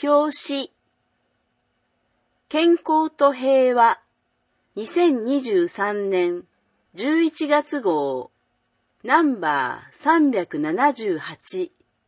表紙健康と平和2023年11月号ナンバー378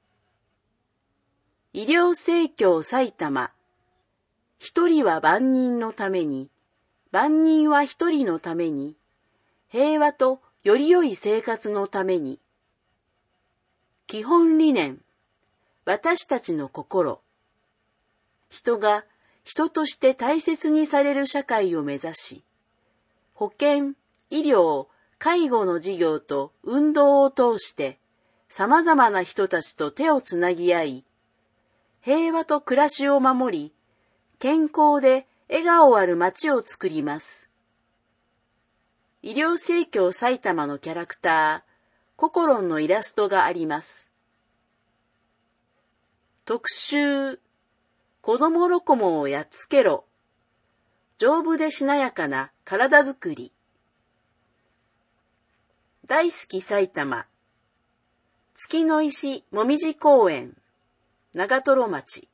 医療生協埼玉一人は万人のために万人は一人のために平和とより良い生活のために基本理念私たちの心人が人として大切にされる社会を目指し保健、医療、介護の事業と運動を通して様々な人たちと手をつなぎ合い平和と暮らしを守り健康で笑顔ある街を作ります。医療生協埼玉のキャラクターココロンのイラストがあります。特集子どもロコモをやっつけろ丈夫でしなやかな体づくり大好き埼玉月の石もみじ公園長瀞町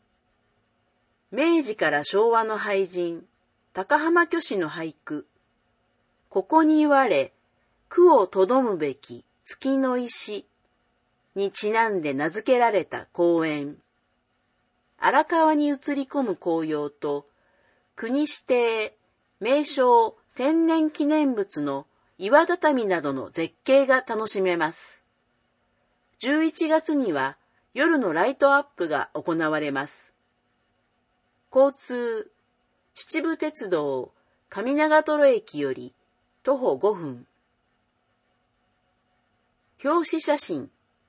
明治から昭和の俳人高浜虚子の俳句ここに我苦をとどむべき月の石にちなんで名付けられた公園荒川に映り込む紅葉と国指定名勝天然記念物の岩畳などの絶景が楽しめます。11月には夜のライトアップが行われます。交通秩父鉄道上長瀞駅より徒歩5分表紙写真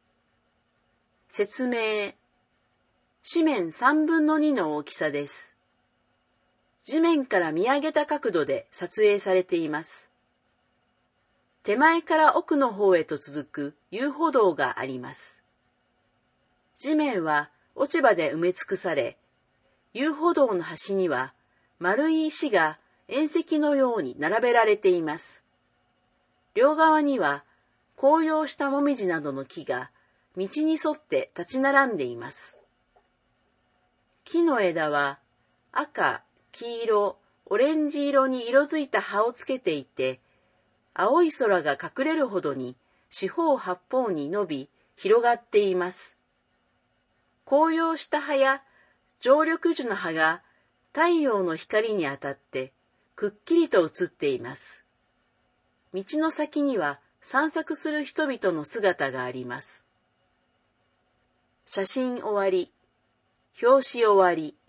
説明紙面3分の2の大きさです。地面から見上げた角度で撮影されています。手前から奥の方へと続く遊歩道があります。地面は落ち葉で埋め尽くされ、遊歩道の端には丸い石が縁石のように並べられています。両側には紅葉したもみじなどの木が道に沿って立ち並んでいます。木の枝は赤、黄色、オレンジ色に色づいた葉をつけていて、青い空が隠れるほどに四方八方に伸び、広がっています。紅葉した葉や常緑樹の葉が太陽の光に当たってくっきりと映っています。道の先には散策する人々の姿があります。写真終わり。表紙終わり。